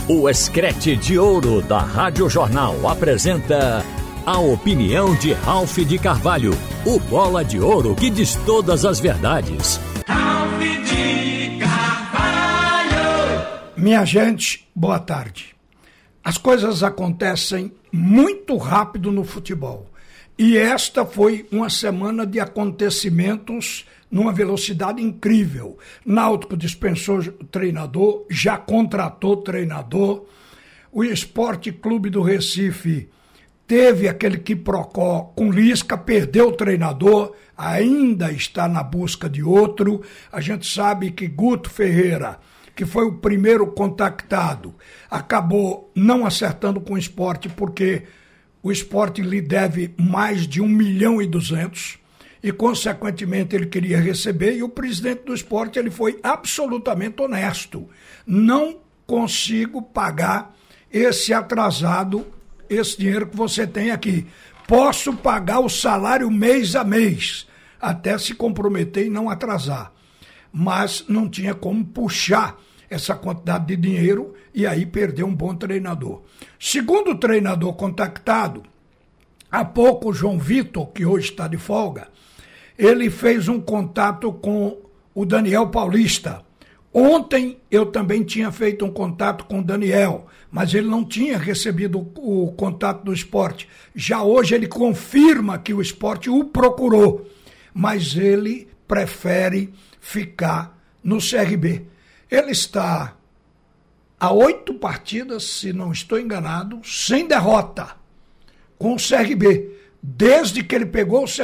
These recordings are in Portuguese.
O Escrete de Ouro da Rádio Jornal apresenta a opinião de Ralph de Carvalho, o bola de ouro que diz todas as verdades. Ralph de Carvalho! Minha gente, boa tarde. As coisas acontecem muito rápido no futebol. E esta foi uma semana de acontecimentos numa velocidade incrível. Náutico dispensou o treinador, já contratou treinador. O Esporte Clube do Recife teve aquele quiprocó com Lisca, perdeu o treinador, ainda está na busca de outro. A gente sabe que Guto Ferreira, que foi o primeiro contactado, acabou não acertando com o Sport, porque o Sport lhe deve mais de 1.200.000 e, consequentemente, ele queria receber, e o presidente do Sport ele foi absolutamente honesto. Não consigo pagar esse atrasado, esse dinheiro que você tem aqui. Posso pagar o salário mês a mês, até se comprometer e não atrasar. Mas não tinha como puxar essa quantidade de dinheiro e aí perdeu um bom treinador. Segundo o treinador contactado, há pouco o João Vitor, que hoje está de folga, ele fez um contato com o Daniel Paulista. Ontem eu também tinha feito um contato com o Daniel, mas ele não tinha recebido o contato do Sport. Já hoje ele confirma que o Sport o procurou, mas ele prefere ficar no CRB. Ele está a 8 partidas, se não estou enganado, sem derrota com o CRB. Desde que ele pegou o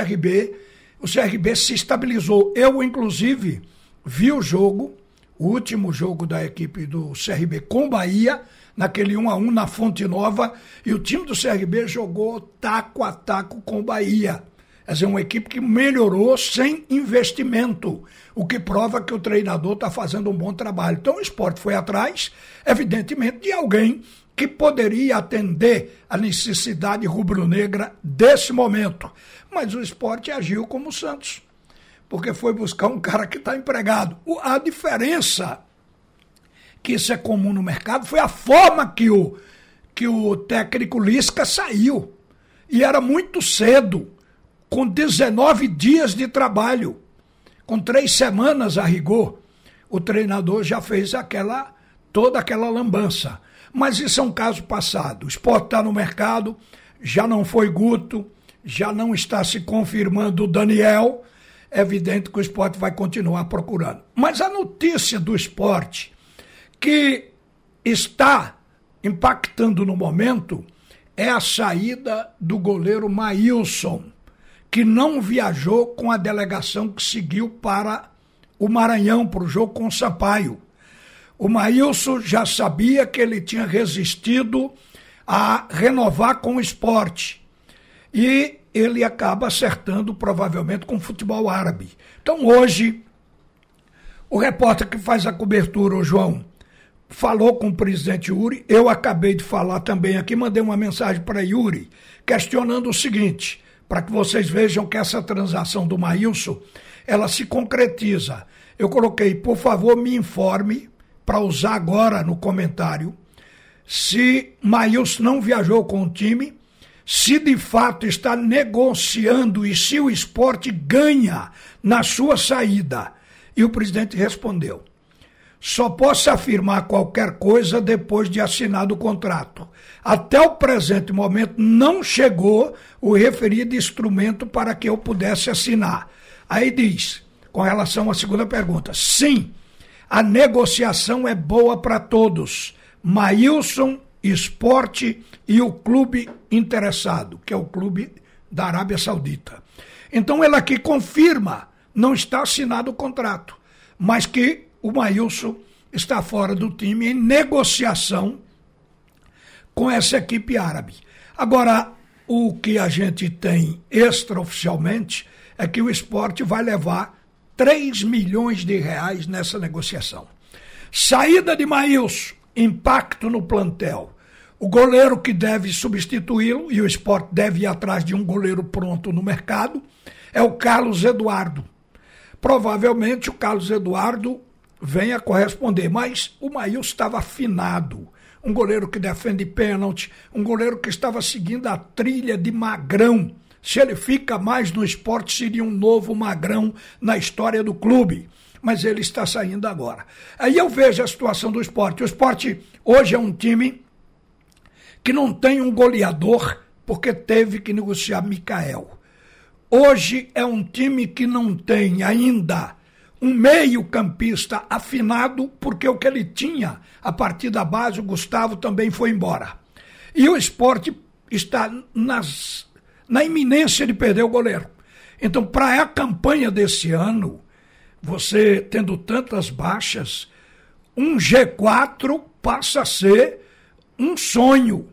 CRB se estabilizou. Eu, inclusive, vi o último jogo da equipe do CRB com o Bahia, naquele 1-1 na Fonte Nova, e o time do CRB jogou taco a taco com o Bahia. Quer dizer, uma equipe que melhorou sem investimento, o que prova que o treinador está fazendo um bom trabalho. Então o Sport foi atrás, evidentemente, de alguém que poderia atender a necessidade rubro-negra desse momento. Mas o Sport agiu como o Santos, porque foi buscar um cara que está empregado. A diferença, que isso é comum no mercado, foi a forma que o técnico Lisca saiu. E era muito cedo, com 19 dias de trabalho, com 3 semanas a rigor, o treinador já fez toda aquela lambança. Mas isso é um caso passado. O Sport está no mercado, já não foi Guto, já não está se confirmando o Daniel. É evidente que o Sport vai continuar procurando. Mas a notícia do Sport que está impactando no momento é a saída do goleiro Maílson, que não viajou com a delegação que seguiu para o Maranhão, para o jogo com o Sampaio. O Maílson já sabia que ele tinha resistido a renovar com o Sport. E ele acaba acertando, provavelmente, com o futebol árabe. Então, hoje, o repórter que faz a cobertura, o João, falou com o presidente Yuri. Eu acabei de falar também aqui, mandei uma mensagem para Yuri, questionando o seguinte, para que vocês vejam que essa transação do Maílson, ela se concretiza. Eu coloquei, por favor, me informe, para usar agora no comentário, se Maílson não viajou com o time, se de fato está negociando e se o Sport ganha na sua saída. E o presidente respondeu, só posso afirmar qualquer coisa depois de assinado o contrato. Até o presente momento não chegou o referido instrumento para que eu pudesse assinar. Aí diz, com relação à segunda pergunta, sim, a negociação é boa para todos. Maílson, Sport e o clube interessado, que é o clube da Arábia Saudita. Então ele aqui confirma, não está assinado o contrato, mas que o Maílson está fora do time em negociação com essa equipe árabe. Agora, o que a gente tem extraoficialmente é que o Sport vai levar 3 milhões de reais nessa negociação. Saída de Maílson, impacto no plantel. O goleiro que deve substituí-lo, e o Sport deve ir atrás de um goleiro pronto no mercado, é o Carlos Eduardo. Provavelmente o Carlos Eduardo venha corresponder, mas o Maílson estava afinado. um goleiro que defende pênalti, um goleiro que estava seguindo a trilha de Magrão. Se ele fica mais no esporte, seria um novo Magrão na história do clube. Mas ele está saindo agora. Aí eu vejo a situação do esporte. O esporte hoje é um time que não tem um goleador porque teve que negociar Micael. Hoje é um time que não tem ainda um meio-campista afinado, porque o que ele tinha a partir da base, o Gustavo, também foi embora. E o esporte está na iminência de perder o goleiro. Então, para a campanha desse ano, você tendo tantas baixas, um G4 passa a ser um sonho.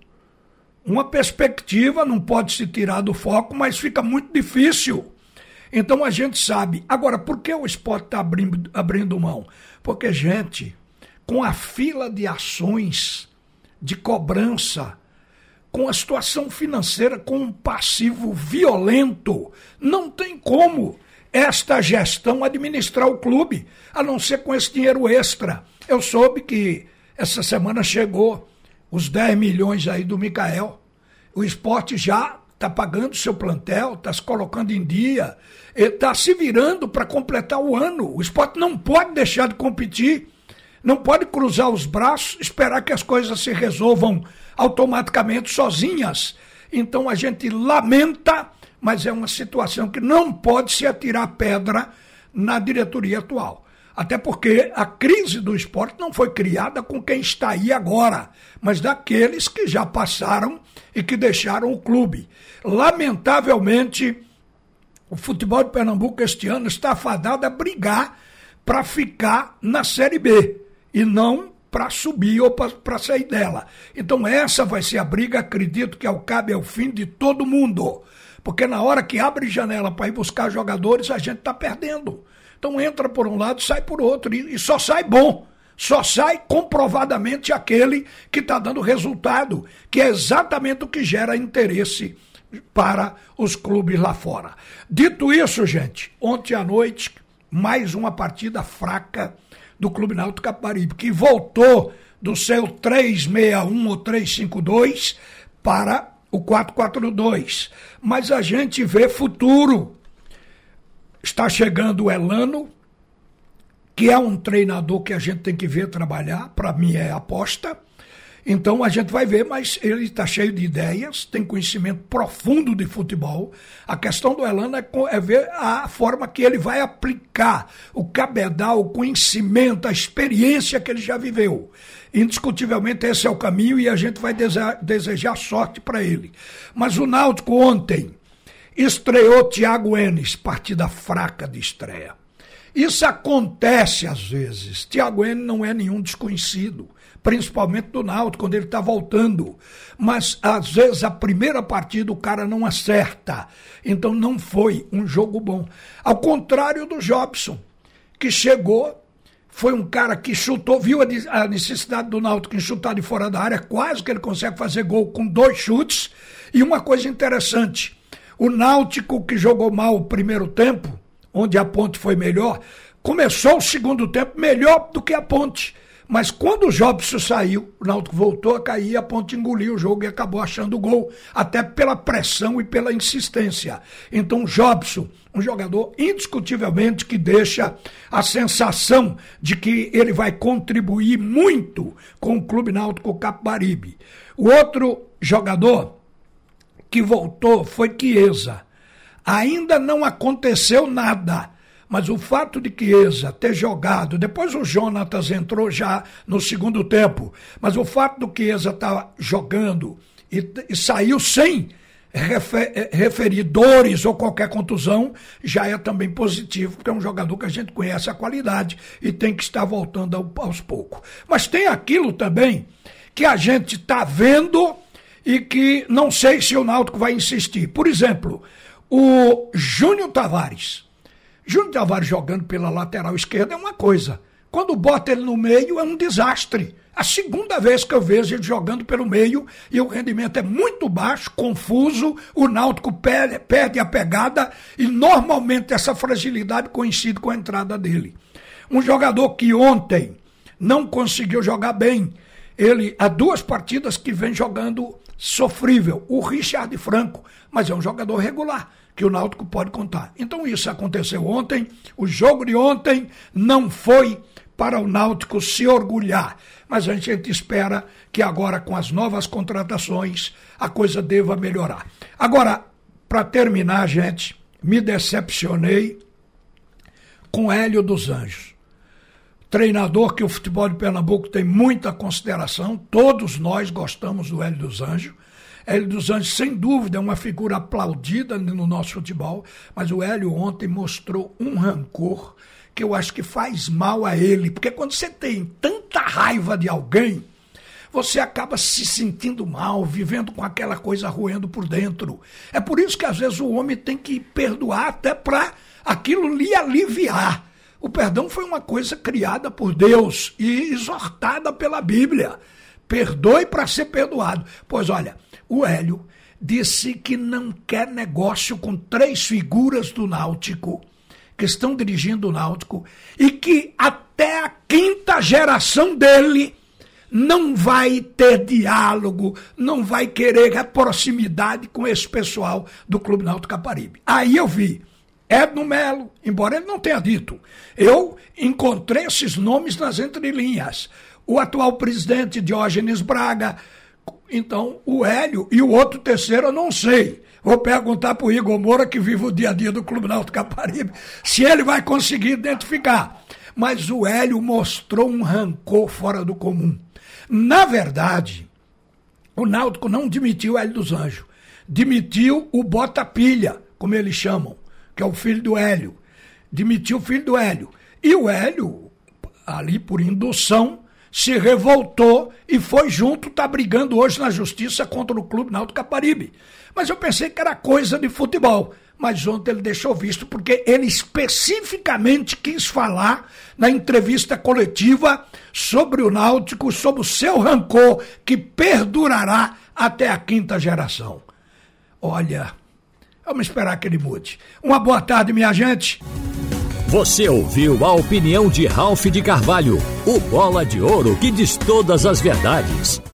Uma perspectiva, não pode se tirar do foco, mas fica muito difícil. Então a gente sabe. Agora, por que o esporte está abrindo mão? Porque, gente, com a fila de ações, de cobrança, com a situação financeira, com um passivo violento, não tem como esta gestão administrar o clube, a não ser com esse dinheiro extra. Eu soube que essa semana chegou os 10 milhões aí do Micael. O esporte já está pagando seu plantel, está se colocando em dia, está se virando para completar o ano. O esporte não pode deixar de competir, não pode cruzar os braços, esperar que as coisas se resolvam automaticamente sozinhas. Então a gente lamenta, mas é uma situação que não pode se atirar pedra na diretoria atual. Até porque a crise do esporte não foi criada com quem está aí agora, mas daqueles que já passaram e que deixaram o clube. Lamentavelmente, o futebol de Pernambuco este ano está fadado a brigar para ficar na Série B e não para subir ou para sair dela. Então essa vai ser a briga, acredito que ao cabo é o fim de todo mundo. Porque na hora que abre janela para ir buscar jogadores, a gente está perdendo. Então entra por um lado, sai por outro, e só sai bom. Só sai comprovadamente aquele que está dando resultado, que é exatamente o que gera interesse para os clubes lá fora. Dito isso, gente, ontem à noite, mais uma partida fraca do Clube Náutico Capibaribe, que voltou do seu 3-6-1 ou 3-5-2 para o 4-4-2. Mas a gente vê futuro. Está chegando o Elano, que é um treinador que a gente tem que ver trabalhar, para mim é aposta. Então a gente vai ver, mas ele está cheio de ideias, tem conhecimento profundo de futebol. A questão do Elano é ver a forma que ele vai aplicar o cabedal, o conhecimento, a experiência que ele já viveu. Indiscutivelmente esse é o caminho e a gente vai desejar sorte para ele. Mas o Náutico ontem estreou Thiago Enes, partida fraca de estreia. Isso acontece às vezes. Thiago Enes não é nenhum desconhecido, principalmente do Náutico, quando ele está voltando. Mas às vezes a primeira partida o cara não acerta. Então não foi um jogo bom. Ao contrário do Jobson, que chegou, foi um cara que chutou, viu a necessidade do Náutico em chutar de fora da área, quase que ele consegue fazer gol com 2 chutes. E uma coisa interessante, o Náutico, que jogou mal o primeiro tempo, onde a Ponte foi melhor, começou o segundo tempo melhor do que a Ponte. Mas quando o Jobson saiu, o Náutico voltou a cair, a Ponte engoliu o jogo e acabou achando o gol, até pela pressão e pela insistência. Então o Jobson, um jogador indiscutivelmente que deixa a sensação de que ele vai contribuir muito com o Clube Náutico Capibaribe. O outro jogador que voltou foi Chiesa. Ainda não aconteceu nada, mas o fato de Chiesa ter jogado, depois o Jonatas entrou já no segundo tempo, mas o fato do Chiesa estar jogando e saiu sem referir dores ou qualquer contusão, já é também positivo, porque é um jogador que a gente conhece a qualidade e tem que estar voltando aos poucos. Mas tem aquilo também que a gente está vendo e que não sei se o Náutico vai insistir. Por exemplo, o Júnior Tavares. Júnior Tavares jogando pela lateral esquerda é uma coisa. Quando bota ele no meio é um desastre. A segunda vez que eu vejo ele jogando pelo meio e o rendimento é muito baixo, confuso, o Náutico perde a pegada e normalmente essa fragilidade coincide com a entrada dele. Um jogador que ontem não conseguiu jogar bem Ele há 2 partidas que vem jogando sofrível, o Richard Franco, mas é um jogador regular, que o Náutico pode contar. Então isso aconteceu ontem, o jogo de ontem não foi para o Náutico se orgulhar, mas a gente espera que agora com as novas contratações a coisa deva melhorar. Agora, para terminar, gente, me decepcionei com Hélio dos Anjos. Treinador que o futebol de Pernambuco tem muita consideração, todos nós gostamos do Hélio dos Anjos. Hélio dos Anjos, sem dúvida, é uma figura aplaudida no nosso futebol, mas o Hélio ontem mostrou um rancor que eu acho que faz mal a ele, porque quando você tem tanta raiva de alguém, você acaba se sentindo mal, vivendo com aquela coisa roendo por dentro. É por isso que às vezes o homem tem que perdoar até para aquilo lhe aliviar. O perdão foi uma coisa criada por Deus e exortada pela Bíblia. Perdoe para ser perdoado. Pois olha, o Hélio disse que não quer negócio com 3 figuras do Náutico, que estão dirigindo o Náutico, e que até a 5ª geração dele não vai ter diálogo, não vai querer a proximidade com esse pessoal do Clube Náutico Caparibe. Aí eu vi Edno Melo, embora ele não tenha dito, eu encontrei esses nomes nas entrelinhas. O atual presidente Diógenes Braga, então o Hélio e o outro terceiro eu não sei. Vou perguntar para o Igor Moura, que vive o dia a dia do Clube Náutico Caparibe, se ele vai conseguir identificar. Mas o Hélio mostrou um rancor fora do comum. Na verdade, o Náutico não demitiu o Hélio dos Anjos, demitiu o Bota Pilha, como eles chamam, que é o filho do Hélio. Demitiu o filho do Hélio. E o Hélio, ali por indução, se revoltou e foi junto, está brigando hoje na justiça contra o Clube Náutico Caparibe. Mas eu pensei que era coisa de futebol. Mas ontem ele deixou visto, porque ele especificamente quis falar na entrevista coletiva sobre o Náutico, sobre o seu rancor, que perdurará até a 5ª geração. Olha, vamos esperar que ele mude. Uma boa tarde, minha gente. Você ouviu a opinião de Ralph de Carvalho, o bola de ouro que diz todas as verdades.